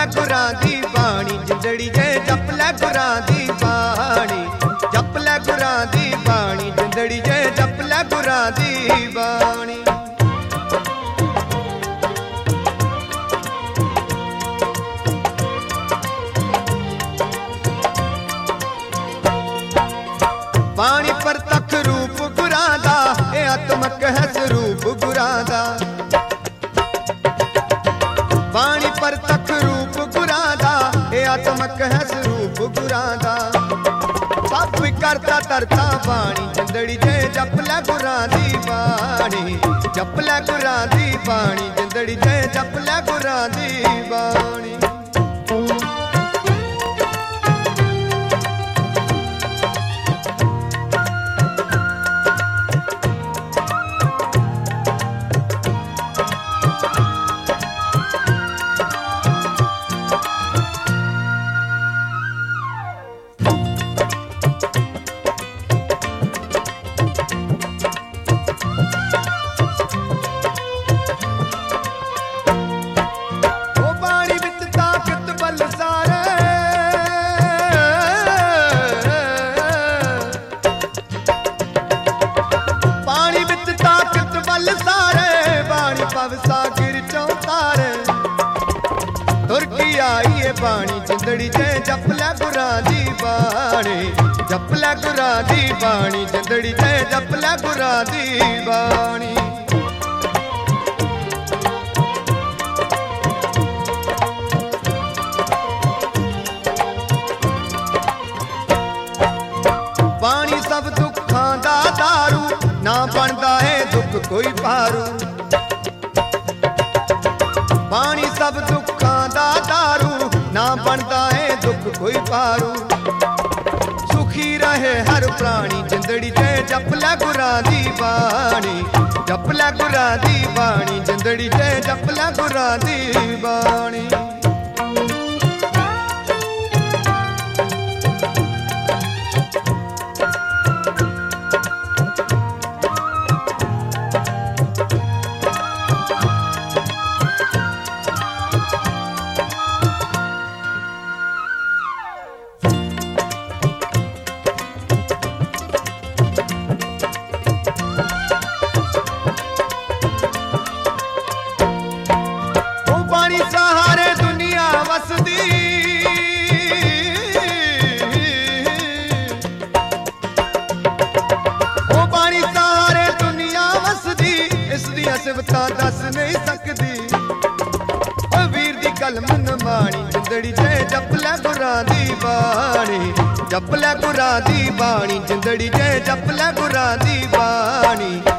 गुरां दी बाणी जिंदड़ी जे जप लै गुरां दी बाणी, जप लै गुरां दी बाणी जिंदड़ी जे जप लै गुरां दी बाणी। बाणी परतख रूप गुरां दा ए आत्मक है स्वरूप गुरां दा, बाणी परतख रूप गुरां दा ए आत्मक है स्वरूप गुरां दा। सब करता तरता बाणी जिंदड़ी जे जप लै गुरां दी बाणी, जप लै गुरां दी बाणी जिंदड़ी जे जप लै गुरां दी बाणी। सागिर चौतार तुरकी आई है बाणी जिंदड़ी जे जप लै गुरां दी बाणी, जप लै गुरां दी बाणी जिंदड़ी जे जप लै गुरां दी बाणी। बाणी सब दुखां दा दारू ना बनदा है दुख कोई पारू, बाणी सब दुखां दा दारू ना बनदा है दुख कोई पारू। सुखी रहे हर प्राणी जिंदड़ी जे जप लै गुरां दी बाणी, जप लै गुरां दी बाणी जिंदड़ी जे जप लै गुरां दी बाणी। सहारे दुनिया वसदी ओ बाणी सहारे दुनिया वसदी, इसदियां सिफतां दस नहीं सकदी। वीर दी कलम न बाणी जिंदड़ी जे जप लै गुरां दी बाणी, जप लै गुरां दी बाणी जिंदड़ी जे जप लै गुरां दी बाणी।